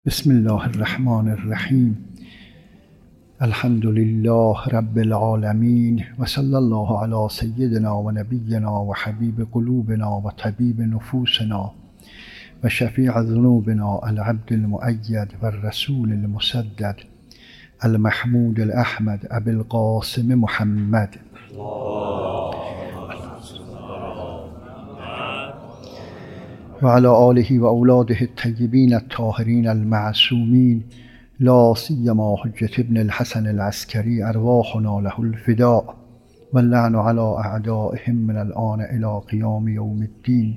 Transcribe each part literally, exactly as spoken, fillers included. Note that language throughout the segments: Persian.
بسم الله الرحمن الرحیم. الحمد لله رب العالمین و صلی الله علی سیدنا و نبینا و حبیب قلوبنا و طبیب نفوسنا و شفیع ذنوبنا العبد المؤید و الرسول المسدد المحمود الاحمد ابی القاسم محمد و علی آله و اولاده الطیبین الطاهرین المعصومین لا سیما حجة ابن الحسن العسکری ارواحنا له الفداء واللعن علی اعدائهم من الآن الی قیام یوم الدین.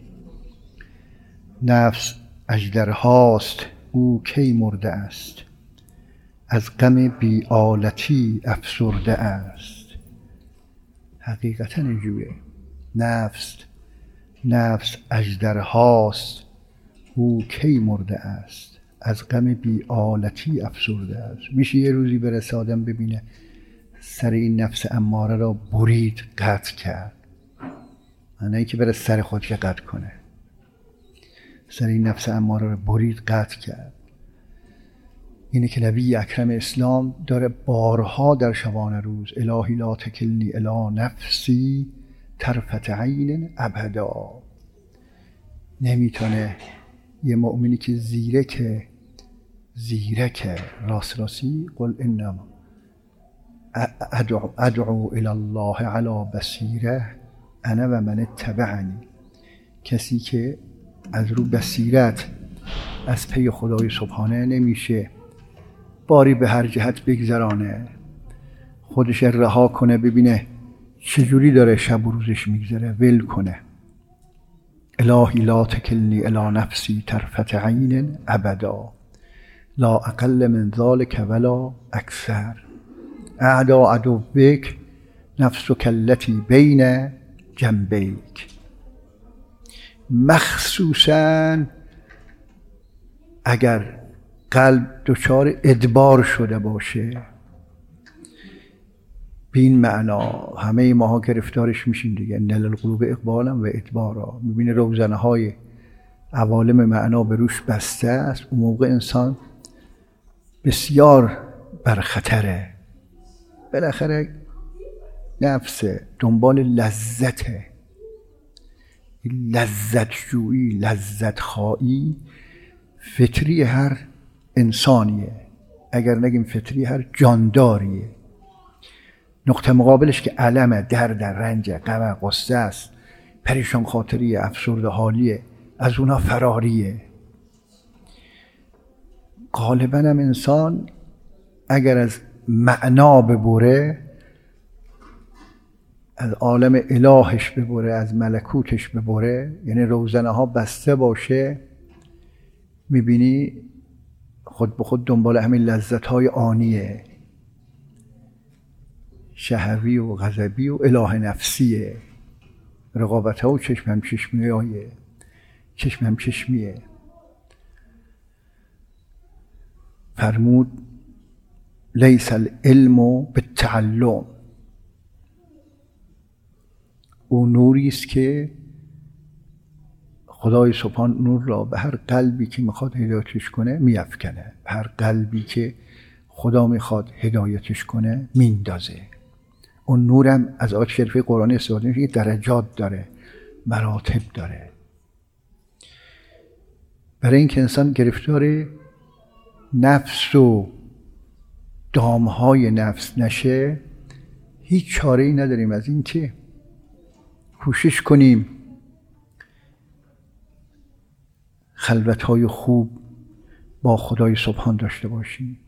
نفس اژدرهاست، او کی مرده است، از غم بی آلتی افسرده است. حقیقتا اینجوریه. نفس نفس اژدرهاست، او کی مرده است، از غم بی آلتی افسرده است. میشه یه روزی برسه آدم ببینه سر این نفس اماره را برید، قطع کرد. معنی که بره سر خودش قطع کنه. سر این نفس اماره را برید، قطع کرد. اینه که نبی اکرم اسلام داره بارها در شبانه روز الهی لا تکلنی الی نفسی طرفة عین ابدا. نمیتونه یه مؤمنی که زیرک زیرک راست راستی قل انما ادعو, ادعو الی الله علی بصیره انا و من اتبعنی. کسی که از رو بصیرت از پی خدای سبحانه نمیشه باری به هر جهت بگذرانه، خودش رها کنه، ببینه چجوری داره شب و روزش میگذره، ول کنه. الهی لا تکلنی الی نفسی طرفة عین ابدا لا اقل من ذلك ولا اکثر. اعدا عدوک نفسک التی بین جنبیک. مخصوصا اگر قلب دچار ادبار شده باشه، به این معنا همه ماها گرفتارش میشیم دیگه. نل القلوب اقبالا و ادبارا. میبینه روزنه های عوالم معنا به روش بسته است. اون موقع انسان بسیار بر خطره. بالاخره نفس دنبال لذته. لذت جویی، لذت خواهی فطری هر انسانیه، اگر نگیم فطری هر جانداریه. نقطه مقابلش که علمه، درد، رنج، غم، غصه است، پریشان خاطری، افسرده حالیه، از اونا فراریه. غالبا هم انسان اگر از معنا ببره، از عالم الهش ببره، از ملکوتش ببره، یعنی روزنه ها بسته باشه، میبینی خود به خود دنبال همین لذت های آنیه، شهوی و غضبی و اله نفسیه. رقابت ها و چشم هم چشمیه هایه. چشم هم چشمیه. فرمود لیس العلم بالتعلم. او نوری است که خدای سبحان نور را به هر قلبی که میخواد هدایتش کنه میافکنه. هر قلبی که خدا میخواد هدایتش کنه میندازه. اون نورم از آیات شریفه قرآنی استفاده میشه که درجات داره، مراتب داره. برای اینکه انسان گرفتار نفس و دامهای نفس نشه، هیچ چاره‌ای نداریم از این که کوشش کنیم خلوت‌های خوب با خدای سبحان داشته باشیم.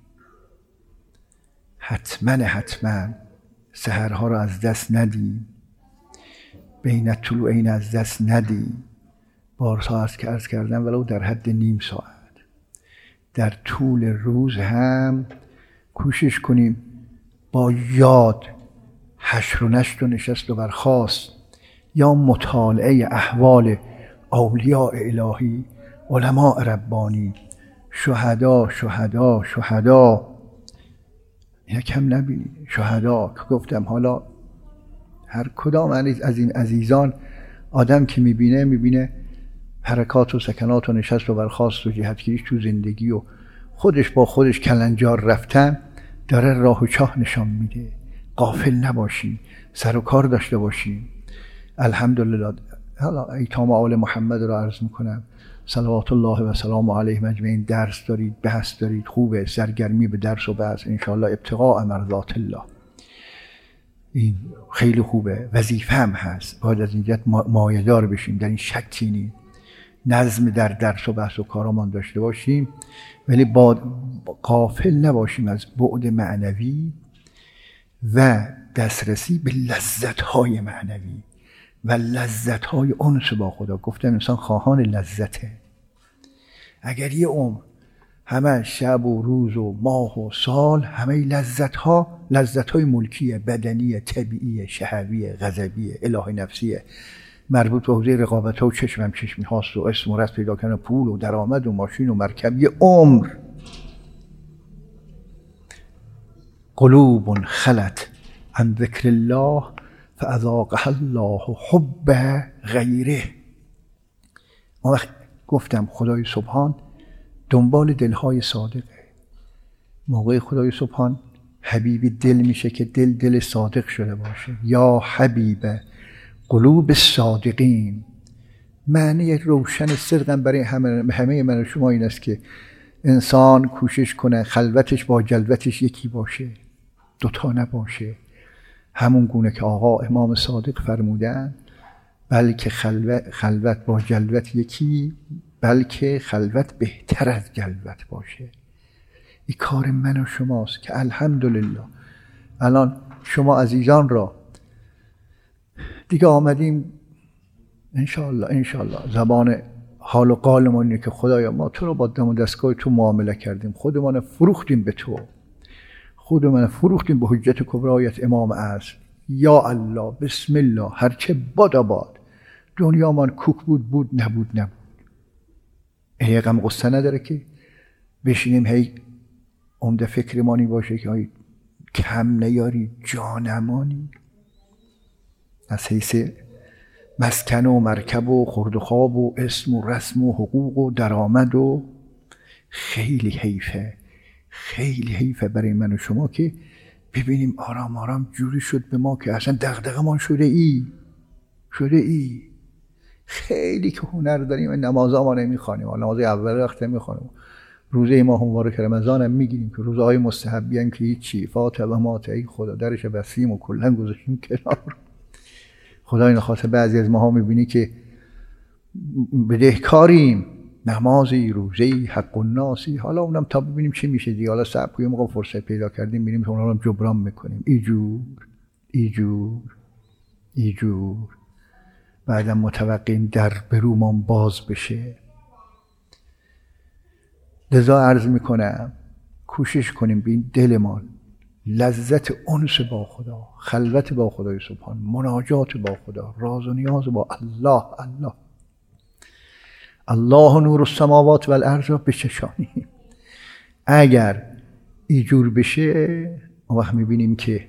حتما حتما سحرها رو از دست ندیم، بین الطلوعین از دست ندیم. بارها از که عرض کردم ولو در حد نیم ساعت در طول روز هم کوشش کنیم با یاد حشر و نشر و نشست و برخاست یا مطالعه احوال اولیاء الهی، علماء ربانی، شهدا شهدا شهدا اینا کم نبینید. شهدا که گفتم حالا هر کدام از این عزیزان آدم که میبینه میبینه حرکات و سکنات و نشست و برخاست و جهتگیریش تو زندگی و خودش با خودش کلنجار رفتن داره راه و چاه نشان میده. غافل نباشیم، سر و کار داشته باشیم. الحمدلله. حالا ایتام آل محمد را عرض میکنم صلوات الله و سلام علیه اجمعین. درس دارید، بحث دارید، خوبه، سرگرمی به درس و بحث انشاءالله ابتغاء مرضات الله، این خیلی خوبه. وظیفه هم هست، باید از اینجا مایه‌دار بشیم، در این شکی نیست. نظم در درس و بحث و کارمان داشته باشیم، ولی با غافل نباشیم از بعد معنوی و دسترسی به لذت‌های معنوی و لذت‌های انس با خدا. گفتم انسان خواهان لذته. اگر یه عمر همه شب و روز و ماه و سال همه لذت‌ها لذت‌های ملکیه، بدنیه، طبیعیه، شهویه، غضبیه، الهی نفسیه، مربوط به حوزه رقابت‌ها و چشمم چشمی هاست و اسم و رسم پیدا کردن، پول و درآمد و ماشین و مرکب، یه عمر. قلوب خلت عن ذکر الله فاذاقها الله حب غیره. اون وقت گفتم خدای سبحان دنبال دلهای صادقه. موقع خدای سبحان حبیب دل میشه که دل دل صادق شده باشه. یا حبیب قلوب الصادقین. معنی روشن صدقم برای همه همه من و شما این است که انسان کوشش کنه خلوتش با جلوتش یکی باشه، دوتا نباشه. همون گونه که آقا امام صادق فرمودن بلکه خلوت, خلوت با جلوت یکی، بلکه خلوت بهتر از جلوت باشه. این کار من و شماست که الحمدلله الان شما عزیزان را دیگه آمدیم انشاءالله انشاءالله زبان حال و قالمون اینه که خدایا ما تو رو با دم و دستگاه تو معامله کردیم، خودمان فروختیم به تو، خودمان فروختیم به حجت کبرایت امام عصر. یا الله بسم الله، هرچه باد آباد. دنیا من کوک بود بود نبود نبود. هی غم قصه نداره که بشینیم هی عمده فکرمانی باشه که هی کم نیاری جانمانی از حیث مسکن و مرکب و خورد و خواب و اسم و رسم و حقوق و درآمد. و خیلی حیفه، خیلی حیفه برای من و شما که ببینیم آرام آرام جوری شد به ما که اصلا دغدغه‌مان شده ای شده ای خیلی که هنر داریم. نمازا ما نمیخوانیم، نماز اول وقت نمیخوانیم، روزه ما مبارک رمضان هم میگیریم که روزهای مستحبی ان که هیچی، فاطمه و مات ای خدا درش بسیم و کلا گذاشتیم کنار. خدا این خاطر بعضی از ماها میبینی که بدهکاریم، نمازی، روزه‌ای، حق الناسی، حالا اونم تا ببینیم چی میشه دیگه. حالا صبر کنیم، موقع فرصت پیدا کردیم میریم اونا رو جبران میکنیم. ایجور ایجور ایجور بعدم متوقعیم در برومان باز بشه. لذا عرض میکنم کوشش کنیم به این دلمان لذت انس با خدا، خلوت با خدای سبحان، مناجات با خدا، راز و نیاز با الله الله الله نور السماوات و الارض را بچشانیم. اگر اینجور بشه اون وقت میبینیم که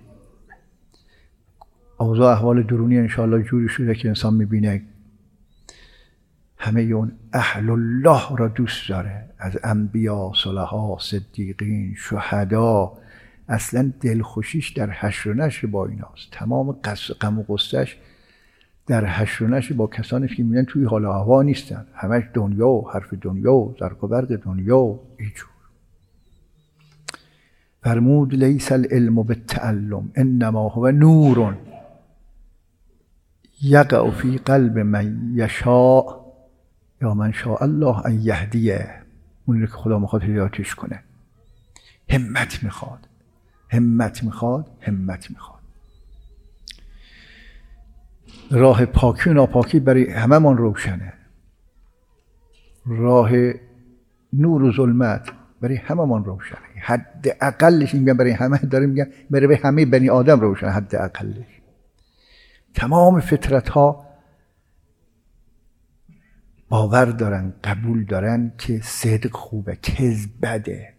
اوضاع احوال درونی انشاءالله جوری شده که انسان میبینه همه اون اهل الله را دوست داره، از انبیا، صلحا، صدیقین، شهدا. اصلا دلخوشیش در حشر و نشر با ایناست. تمام غم و غصه‌اش در حشر و نشر با کسانی که میبینن توی حال و هوا نیستن، همش دنیا و حرف دنیا و زرق و برق دنیا و اینجور. فرمود لیس العلم بالتعلم انما هو نور یقع فی قلب من یشاء یا من شاء الله ان یهدیه. اون که خدا میخواد هدایتش کنه. همت میخواد، همت میخواد، همت میخواد. راه پاکی و ناپاکی برای همه من روشنه. راه نور و ظلمت برای همه من روشنه. حد اقلش میگم برای همه، داره میگم برای همه بنی آدم روشنه. حد اقلش تمام فطرت ها باور دارن، قبول دارن که صدق خوبه، کذب بده.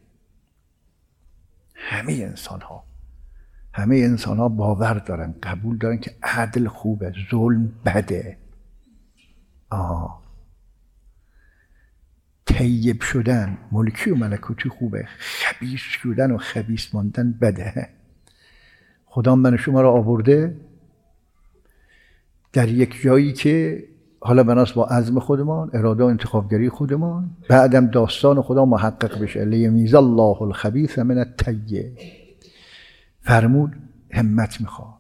همه انسان ها همه انسان ها باور دارن، قبول دارن که عدل خوبه، ظلم بده. آه. طیب شدن ملکی و ملکوتی خوبه، خبیث شدن و خبیث ماندن بده. خدا من شما را آورده در یک جایی که حالا بناس با عزم خودمان، اراده و انتخابگری خودمان، بعدم داستان خدا محقق بشه. لیمیز الله الخبیث من الطیب. فرمود همت میخواد.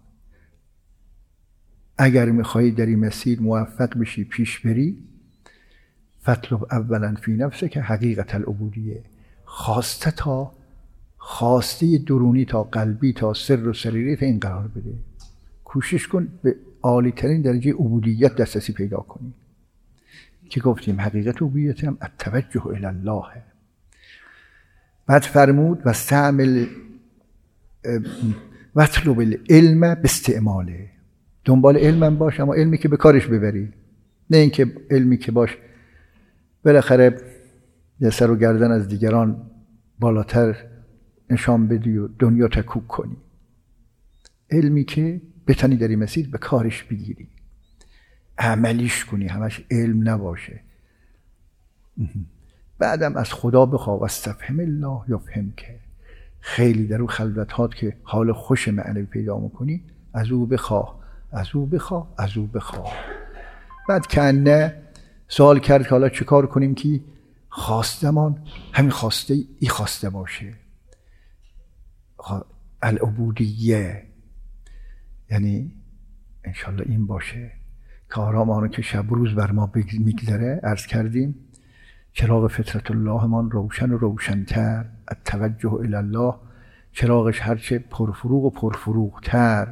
اگر میخوایی در این مسیر موفق بشی، پیش بری، فطلب اولا فی نفسه که حقیقت العبودیه، خواسته تا خواسته درونی تا قلبی تا سر و سریری تا این قرار بده. کوشش کن به عالی ترین درجه عبودیت دسترسی پیدا کنی که گفتیم حقیقت عبودیت هم التوجه الی الله. بعد فرمود و استعمل واطلب العلم باستعماله، دنبال علمم باش اما علمی که به کارش ببری، نه اینکه علمی که باش بالاخره یه سر و گردن از دیگران بالاتر نشان بدی و دنیا تکوب کنی. علمی که بتانی در این مسیر به کارش بگیری، عملیش کنی، همش علم نباشه. بعدم از خدا بخوا و استفهم الله یفهم که خیلی در اون خلوتات که حال خوش معنوی پیدا میکنی از او بخواه، از او بخواه، از او بخواه. بعد کنه سوال کرد که حالا چه کار کنیم که خواستمان همین خواسته ای خواسته باشه، العبودیه، یعنی انشالله این باشه. کارامانو که شب روز بر ما میگذره، عرض کردیم چراغ فطرت الله من روشن و روشنتر، التوجه الی الله، چراغش هرچه پرفروغ و پرفروغ تر.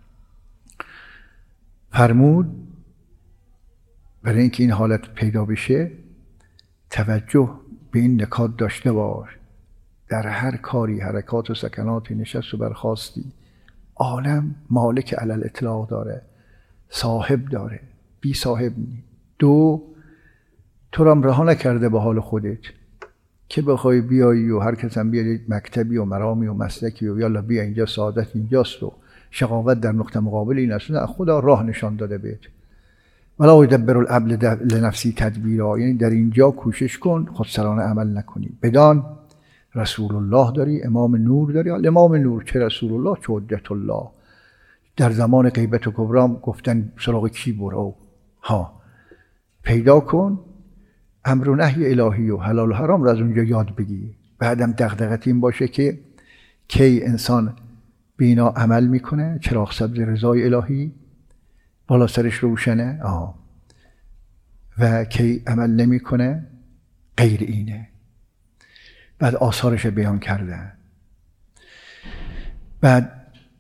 فرمود برای اینکه این حالت پیدا بشه توجه به این نکات داشته باش. در هر کاری، حرکات و سکناتی، نشست و برخاستی، عالم مالک علی الاطلاق داره، صاحب داره، بی صاحب نی. دو، تو را رها نکرده به حال خودت که بخوای بیایی و هر کس هم بیاری مکتبی و مرامی و مسلکی و یالا بیا اینجا سعادت اینجاست و شقاوت در نقطه مقابل این است. خدا راه نشان داده بهت. ولا یدبر الامر لنفسی تدبیرا، یعنی در اینجا کوشش کن خودسرانه عمل نکنی. بدان رسول الله داری، امام نور داری. امام نور چه رسول الله چه حجت الله. در زمان غیبت و کبرام گفتن سراغ کی برو؟ ها پیدا کن امر و نهی الهی و حلال و حرام رو از اونجا یاد بگی. بعدم دغدغت این باشه که کی انسان بینا عمل میکنه، چراغ سبز رضای الهی بالا سرش روشنه، آه. و کی عمل نمیکنه غیر اینه. بعد آثارش بیان کردن. بعد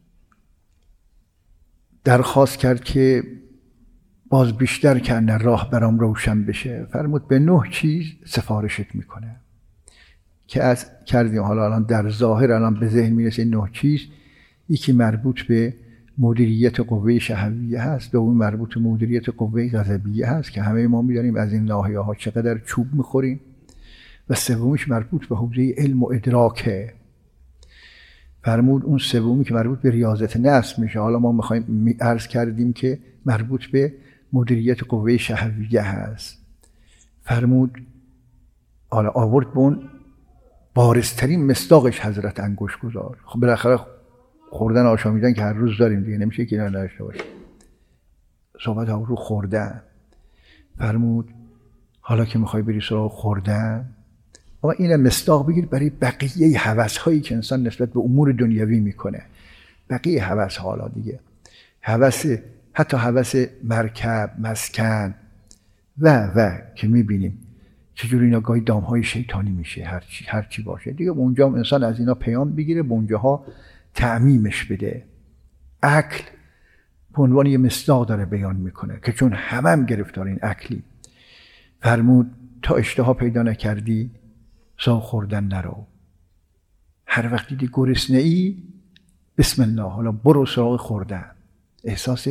درخواست کرد که باز بیشتر که ان راه برام روشن بشه. فرمود به نه چیز سفارشت میکنه که از کردیم. حالا الان در ظاهر الان به ذهن میرسه نه چیز. یکی مربوط به مدیریت قوه شهویه هست، دومی مربوط به مدیریت قوه غضبیه هست که همه ما میدونیم از این ناحیه ها چقدر چوب میخوریم، و سومیش مربوط به حوزه علم و ادراکه. فرمود اون سومی که مربوط به ریاضت نفس میشه. حالا ما میخوایم عرض کردیم که مربوط به مدیریت قوه شهویه هست. فرمود حالا آورد به اون بارزترین مصداقش حضرت انگوش گذار. خب بالاخره خوردن آشامیدن که هر روز داریم دیگه، نمیشه که اینا نداشته باشه. صحبت ها رو خوردن. فرمود حالا که میخوای بری سراغ خوردن، اما این مصداق بگیر برای بقیه هوس هایی که انسان نسبت به امور دنیوی میکنه. بقیه هوس حالا دیگه هوس، حتی هوس مرکب، مسکن و و که میبینیم چجوری اینا گاهی دامهای شیطانی میشه، هرچی هرچی باشه دیگه. اونجا هم انسان از اینا پیام بگیره، به اونجاها تعمیمش بده. عقل به عنوان یه مصداق داره بیان میکنه که چون همه هم گرفتار این عقلی. فرمود تا اشتها پیدا نکردی سراغ خوردن نرو. هر وقت دیدی گرسنه ای بسم الله، حالا برو سراغ خوردن. احساس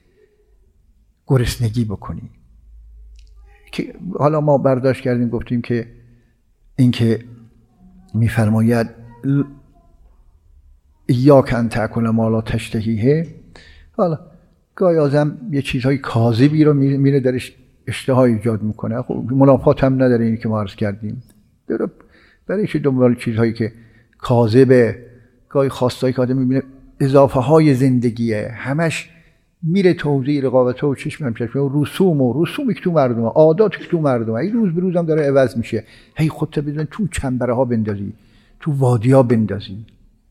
گرسنگی بکنی که حالا ما برداشت کردیم گفتیم که این که میفرماید ایاک ان تأکل ما لا تشتهیه، حالا گاهی آدم یه چیزهای کاذبی رو میره درش اشتها ایجاد میکنه. خب منافات هم نداره اینی که ما عرض کردیم. برای چه دنبال چیزهایی که کاذبه، گاهی خواستایی که آدم میبینه اضافه های زندگیه، همش میره توضیح رقابت و چشم هم چشم و رسوم و رسومی که تو مردمه، عاداتی که تو مردمه، این روز به روز هم داره عوض میشه. هی خودت بزن تو چنبره ها بندازی، تو وادی ها بندازی.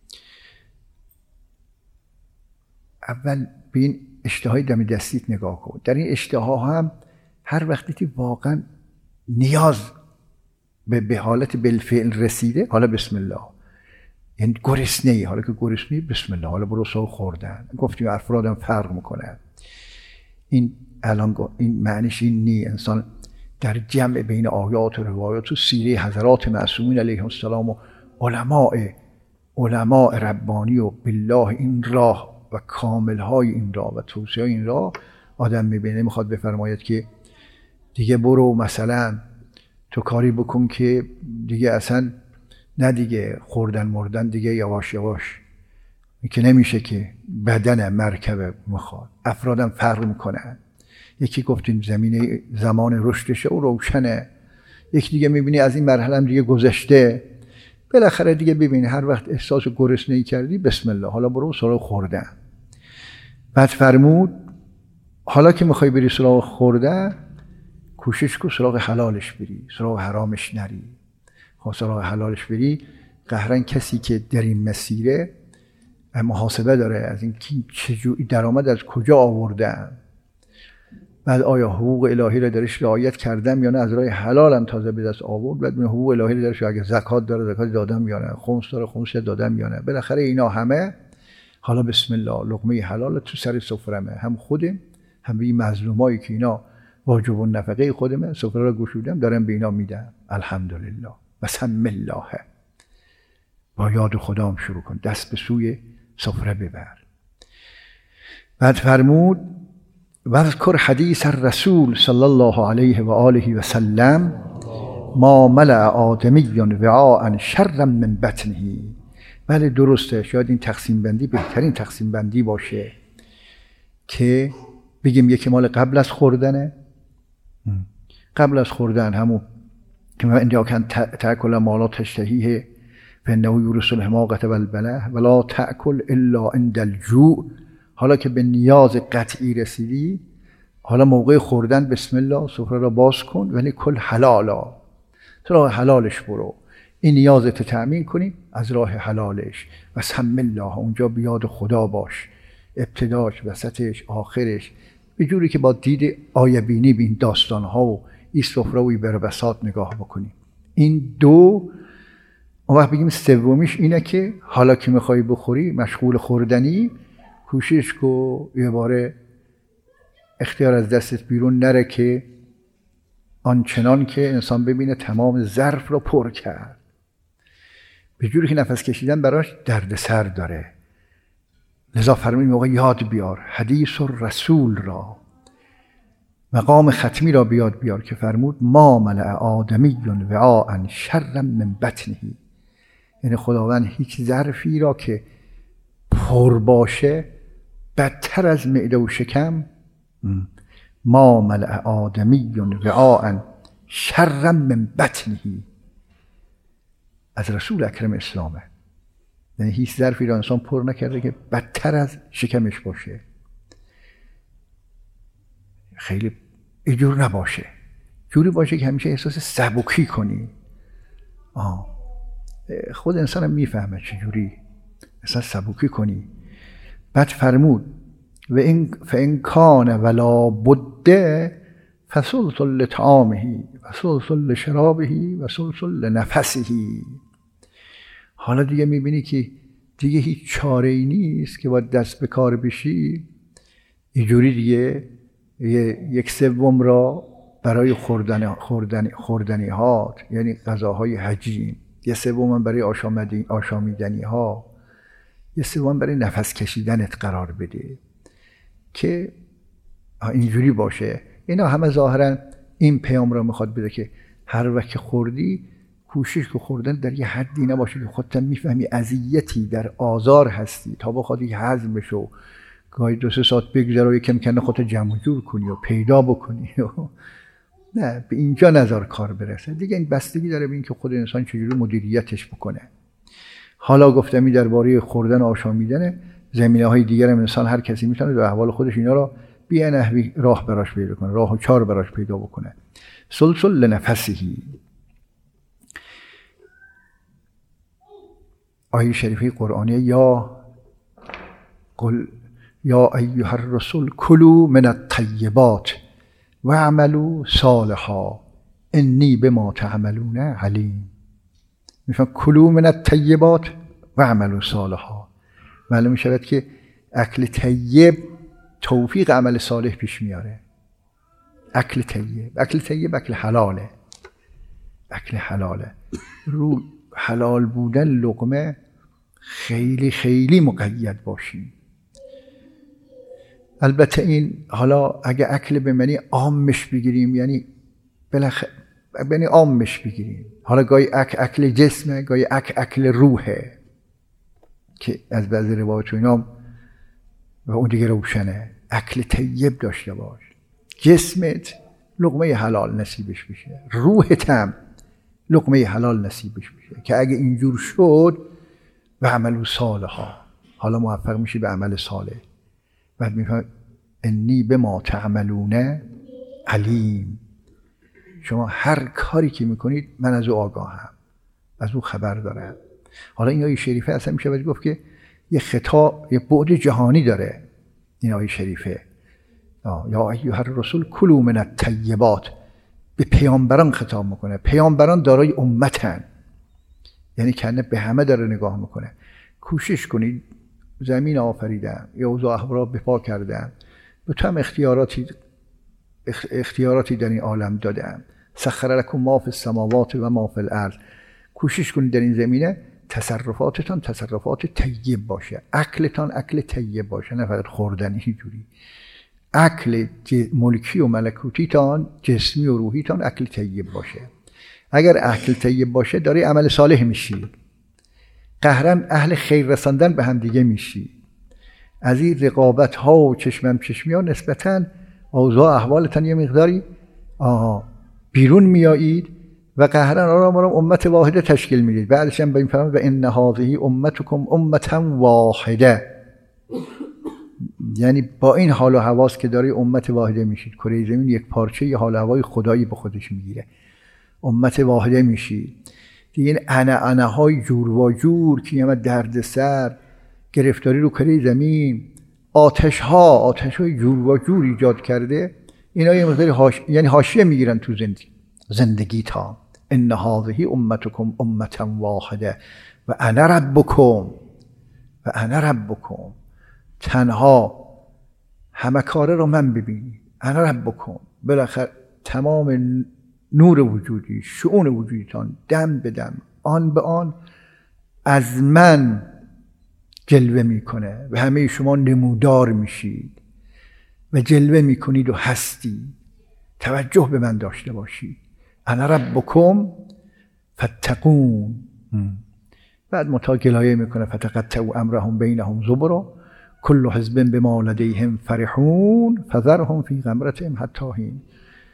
اول به این اشتهای دم دستیت نگاه کن. در این اشتها هم هر وقتی که واقعا نیاز به به حالت بالفعل رسیده، حالا بسم الله. یعنی گرسنه‌ای، حالا که گرسنه‌ای بسم الله، حالا برو سو خوردن. گفتیم افرادم فرق میکنه. این الان این معنیش این نی انسان در جمع بین آیات و روایات و سیره حضرات معصومین علیهم السلام و علماء علماء ربانی و بالله این راه و کامل‌های این راه و توصیه این راه آدم میبینه میخواد بفرماید که دیگه برو مثلا تو کاری بکن که دیگه اصلا نه دیگه خوردن مردن دیگه یواش یواش که نمیشه، که بدن مرکب میخواد. افرادم فرق میکنن. یکی گفتیم زمینه زمان رشدشه و روشنه، یکی دیگه میبینی از این مرحله هم دیگه گذشته. بالاخره دیگه ببینی هر وقت احساس گرسنه‌ای کردی بسم الله، حالا برو سراغ خوردن. بعد فرمود حالا که میخوای بری سراغ خوردن، کوشش کن سراغ حلالش بری، سراغ حرامش نری. خب سراغ حلالش بری، قهرن کسی که در این مسیره محاسبه داره از این که چجوری درآمد از کجا آوردن، بعد آیا حقوق الهی را درش رعایت کردم یا نه، از راه حلالم تازه به دست آورد، بعد من حقوق الهی را درش، اگه زکات داره زکات دادم یا نه، خمس داره خمس دادم یا نه. بالاخره اینا همه حالا بسم الله لقمه حلال تو سر سفرمه، هم خودم هم به این مظلومایی که اینا واجب النفقه خودمه سفره را گشودم دارم به اینا میدم. الحمدلله. بسم الله. با یاد خدام شروع کن، دست به سوی سفره ببر. بعد فرمود واذکر حدیث الرسول صلی الله علیه و آله و سلم ما ملأ آدمی وعاء شرا من بطنه. بله درسته، شاید این تقسیم بندی بهترین تقسیم بندی باشه که بگیم یکی مال قبل از خوردنه، قبل از خوردن همون که من اینجا کن تأکل مالا تشتهیه فانه یورث الحماقة والبله ولا تأکل الا عند الجوع. حالا که به نیاز قطعی رسیدی، حالا موقع خوردن بسم الله سفره را باز کن، ولی کل حلالا، سراغ حلالش برو. این نیازت تأمین کنی از راه حلالش. و سم الله، اونجا بیاد خدا باش، ابتداش وسطش آخرش، به جوری که با دید آیه بینی بین داستانها و این سفره و این بربسات نگاه بکنی. این دو. اون وقت بگیم سومیش اینه که حالا که میخوای بخوری مشغول خوردنی، کوشش کو یه باره اختیار از دستت بیرون نره که آنچنان که انسان ببینه تمام ظرف رو پر کرد، به جوری که نفس کشیدن براش دردسر داره. لذا فرمود موقع یاد بیار حدیث الرسول را، مقام ختمی را بیاد بیار که فرمود ما ملأ آدمی وعاء شرا من بطنه. یعنی خداوند هیچ ظرفی را که پر باشه بدتر از معده و شکم، ما ملأ آدمی وعاء شرا من بطنه، از رسول اکرم اسلامه. یعنی هیچ ظرفی را انسان پر نکرده که بدتر از شکمش باشه. خیلی اینجور نباشه، جوری باشه که همیشه احساس سبکی کنی. آه. خود انسان هم میفهمه چجوری احساس سبکی کنی. بعد فرمود و این فان کان ولا بد فثلث لطعامه و ثلث لشرابه و ثلث لنفسه. حالا دیگه میبینی که دیگه هیچ چاره‌ای نیست که باید دست به کار بشی، اینجوری دیگه یک سوم را برای خوردن خوردن خوردنی ها، یعنی غذاهای حجیم، یه سوم برای آشامیدنی ها، یه سوم برای نفس کشیدنت قرار بده که اینجوری باشه. اینا همه ظاهرا این پیام را میخواد بده که هر وقت خوردی کوشش که خوردن در یه حدی نباشه که خودت میفهمی اذیتی در آزار هستی تا بخواد یک هضم بشه، گاهی دو سه ساعت بگذره و یکم کنه خودت جمع جور کنی و پیدا بکنی و نه به اینجا نظر کار برسه دیگه. این بستگی داره به این که خود انسان چجوری مدیریتش بکنه. حالا گفتمی درباره خوردن آشامیدن زمینه های دیگر انسان هر کسی میتونه در احوال خودش اینا رو بی نحوی راه براش پیدا کنه، راه و چار براش پیدا بکنه. سلسل لنفسهی. آیه شریفه قرآنی یا قل یا ایها الرسول کلوا من الطیبات و اعملوا صالحا انی بما تعملون علیم. میفهم کلوا من الطیبات و اعملوا صالحا. معلوم شود که اکل طیب توفیق عمل صالح پیش میاره. اکل طیب، اکل طیب اکل حلاله، اکل حلاله. رو حلال بودن لقمه خیلی خیلی مقید باشیم. البته این حالا اگه اکل به معنی عامش بگیریم، یعنی بالاخره یعنی عامش بگیریم، حالا گاهی اک اکل جسمه، گاهی اک اکل روحه که از بعضی روایات و اینا و اون دیگه روشنه. اکل طیب داشته باش، جسمت لقمه حلال نصیبش بشه، روحت هم لقمه حلال نصیبش بشه که اگه اینجور شد و عمل صالحا، حالا موفق میشی به عمل صالح. بعد میفهم انی بما تعملون علیم. شما هر کاری که میکنید من از او آگاهم، از او خبر دارم. حالا این آیه شریفه اصلا میشه باید گفت که یه خطاب، یه بعد جهانی داره این آیه شریفه. یا ایها الرسول کلوا من الطیبات، به پیامبران خطاب میکنه. پیامبران دارای امتن، یعنی کنه به همه داره نگاه میکنه. کوشش کنید، زمین آفریدم، یا اوضاع احوال به پا کردم، به تو هم اختیاراتی اختیاراتی در این عالم دادم. سخر لکم ما فی السماوات و ما فی الارض. کوشش کنید در این زمینه تصرفاتتان تصرفات طیب باشه، اکلتان اکل طیب باشه، نه فقط خوردنی جوری. اکل ملکی و ملکوتیتان، جسمی و روحیتان اکل طیب باشه. اگر اکل طیب باشه داری عمل صالح میشی، قهرن اهل خیر رساندن به هم دیگه میشی. از این رقابت ها و چشمم چشمی ها نسبتاً اوضاع احوالتان یه مقداری آها بیرون میایید و قهرن آرام آرام امت واحده تشکیل میدید. بعدش هم به این فرمان و ان هذه امتکم امتا واحده، یعنی با این حال و حواس که داره امت واحده میشید. کره زمین یک پارچه ی حال و هوای خدایی به خودش میگیره، امت واحده میشید دیگه. این انا انا های جور و جور که یه درد سر گرفتاری رو کره زمین، آتش ها آتش های جور و جور ایجاد کرده، اینا یه مقداری هاش... یعنی حاشیه میگیرن تو زندگی زندگی تا ان هذه امتکم امتا واحده و انا ربکم و انا ربکم. تنها همه کاره رو من ببینی، انا ربکم. بالاخره تمام نور وجودی، شؤون وجودیتان دم به دم، آن به آن از من جلوه میکنه و همه شما نمودار میشید و جلوه میکنید و هستی. توجه به من داشته باشید. انا ربکم فاتقون. بعد متا گلایه میکنه فتقطعوا امرهم بینهم زبرا کل حزب بما لدیهم فرحون فذرهم فی غمرتهم حتی حین.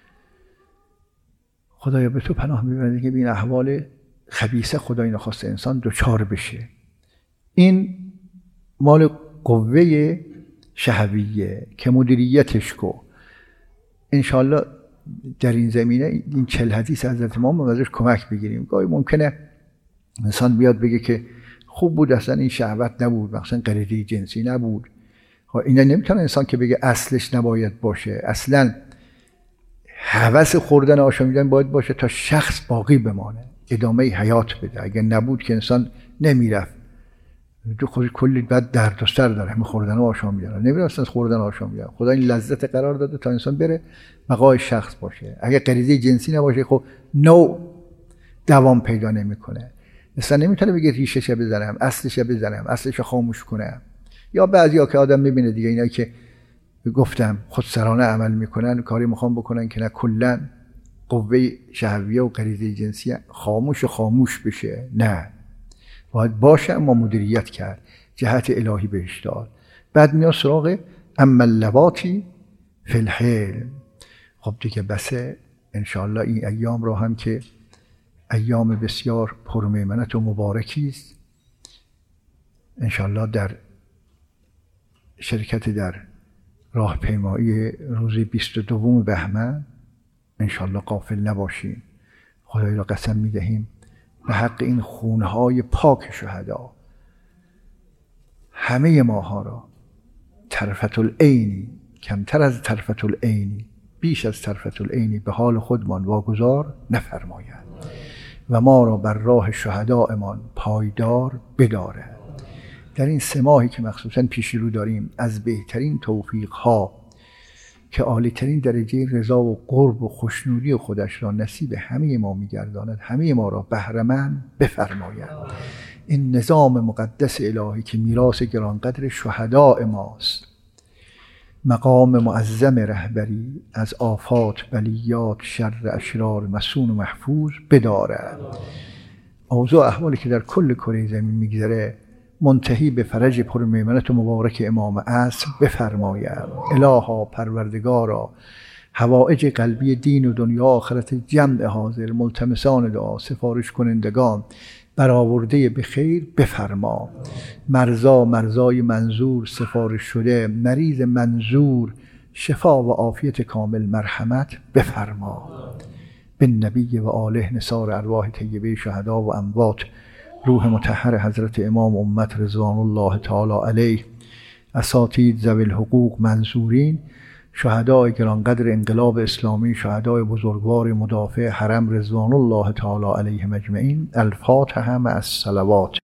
خدایا به تو پناه میبرم که به این احوال خبیثه خدای نخواست انسان دوچار بشه. این مال قوه شهویه که مدیریتش کو. انشالله در این زمینه این چل حدیث حضرت امام ازش کمک بگیریم. گاهی ممکنه انسان بیاد بگه که خوب بود اصلا این شهوت نبود، مثلا غریزه جنسی نبود. اینا نمیتونه انسان که بگه اصلش نباید باشه. اصلا هوس خوردن آشامیدن باید باشه تا شخص باقی بمانه، ادامه حیات بده. اگه نبود که انسان نمیرفت. تو خود کلی بعد درد و سر داره همه خوردن و آشامیدن، نمیرفتن از خوردن آشامیدن. خدا این لذت قرار داده تا انسان بره بقای شخص باشه. اگه غریزه جنسی نباشه خب نو دوام پیدا نمیکنه. اصلا نمیتونه بگه ریشه‌ش بزنم، اصلش بزنم، اصلش خاموش کنم. یا بعضیا که آدم میبینه دیگه اینا که گفتم خودسرانه عمل میکنن، کاری میخوام بکنن که نه کلا قوه شهویه و غریزه جنسی خاموش و خاموش بشه. نه، باید باشه اما مدیریت کرد، جهت الهی بهش داد. بعد میاد سراغ اما اللواتی فی الحلم. خب دیگه بسه انشاءالله این ایام را هم که ایام بسیار پرمیمنت و مبارکی است، انشاءالله در شرکت در راهپیمایی روز بیست و دوم بهمن انشاءالله غافل نباشیم. خدای را قسم می‌دهیم به حق این خونهای پاک شهدا همه ماها را طرفة العینی، کمتر از طرفة العینی، بیش از طرفة العینی به حال خودمان واگذار نفرماید و ما را بر راه شهدایمان پایدار بدارد. در این سه ماهی که مخصوصاً پیش رو داریم از بهترین توفیق‌ها که عالی‌ترین درجه رضا و قرب و خوشنودی خودش را نصیب همه ما می‌گرداند، همه ما را بهره‌مند بفرماید. این نظام مقدس الهی که میراث گرانقدر شهداء ماست، مقام معظم رهبری از آفات، بلیات، شر اشرار مسون و محفوظ بدارد. اوضاع احوالی که در کل کره زمین میگذره منتهی به فرج پرمیمنت و مبارک امام عصر بفرماید. الها پروردگارا، حوائج قلبی دین و دنیا آخرت جمع حاضر ملتمسان دعا، سفارش کنندگان برآورده به خیر بفرما. مرزا مرزای منظور سفارش شده، مریض منظور شفا و عافیت کامل مرحمت بفرما. بالنبی و آله نثار ارواح طیبه شهدا و اموات، روح مطهر حضرت امام امت رضوان الله تعالی علیه، اساتید ذوی الحقوق منصورین، شهدای گرانقدر انقلاب اسلامی، شهدای بزرگوار مدافع حرم رضوان الله تعالی علیهم اجمعین. الفاتحه مع الصلوات.